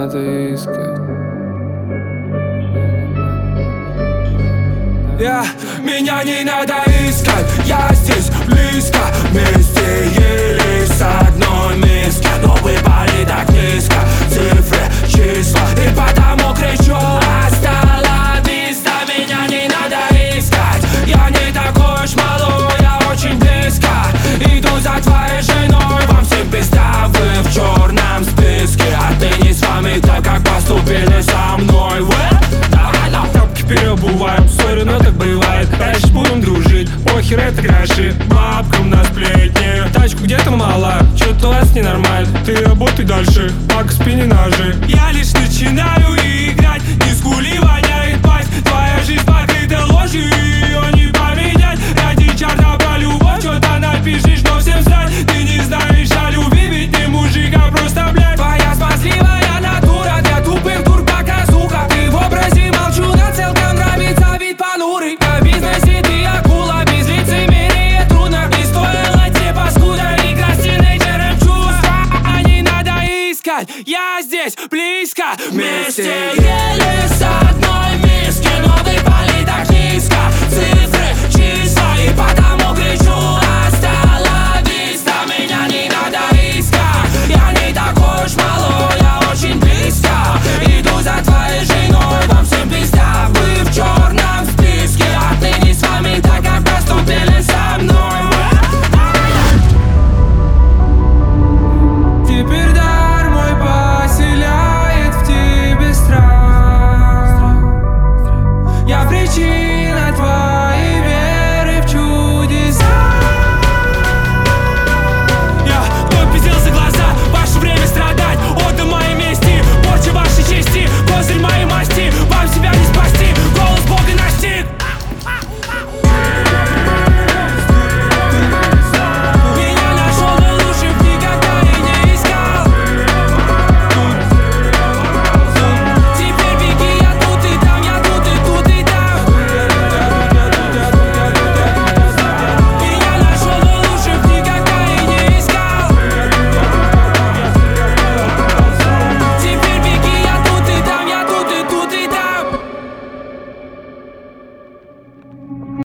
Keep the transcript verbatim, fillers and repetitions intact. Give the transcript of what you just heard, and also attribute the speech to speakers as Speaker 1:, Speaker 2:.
Speaker 1: надо искать.
Speaker 2: Yeah. Меня не надо искать, я здесь близко. Вместе ели с одной миски, но выпали так низко цифры, числа, и потому кричу: осталась виста. Меня не надо искать, я не такой уж малой, я очень близко. Иду за твоей женой, вам всем пизда, вы в черном списке. Отныне с вами так, как поступили со мной вы. Тапки переобуваем, сори, но так бывает. Дальше будем дружить, похер это гроши, бабкам на сплетни. Тачку где-то мало, чё-то у вас ненормально. Ты работай дальше, пока спини ножи. Я лишь начинаю играть, не скули, воняет пасть. Твоя жизнь покрыта ложью, ее не поменять. Ради чарта про любовь чё-то напишешь, но всем срать. Ты не знаешь о любви, ведь ты мужик, а просто блядь. Твоя смазливая натура для тупых дур показуха. Ты в образе молчу, на целком нравится вид понурый. В бизнесе ты акула, без лицемерия трудно. Не стоило тебе, паскуда, игра с тинейджером чувства. А не надо искать, я здесь близко. Вместе ели